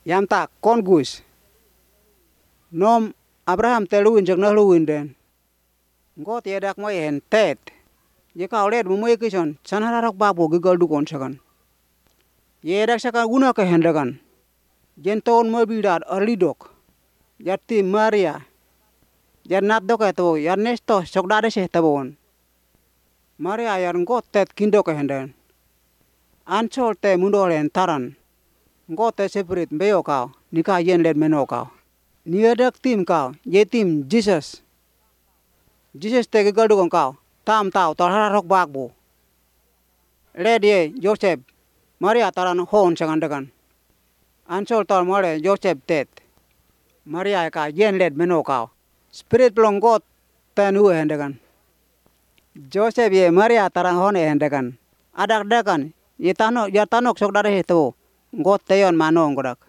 Yam tak kon gus. Nom Abraham teluin jak na luin den. Ngot yedak mo yen tet. Ye ka oled mo ye kison sanhararok babo gigal dukon sakan. Yedak sakan guna ke hendakan. Jenton mo bidat arlidok. Jati Maria. Janat dok eto yarnesto sokdade seh tabon. Maria yar ngot tet kindo ke hendan. Ansol te mundolen taran. Ngot te separate beyo kau. Nika yen led meno kau. Niadak tim kau. Ye tim Jesus. Jesus te gigal dukon kau. Tam tau tarhararok bagbo. Led ye Joseph. Maria taran hon sakandakan. Ansol tar mole Joseph tet. Maria ka yen led meno kau. Spirit belong God tanu hendakan. Joseph ye Maria taran hon hendakan. Adak dakan ye tanok ya tanok sok dare itu. God teyon manong godak.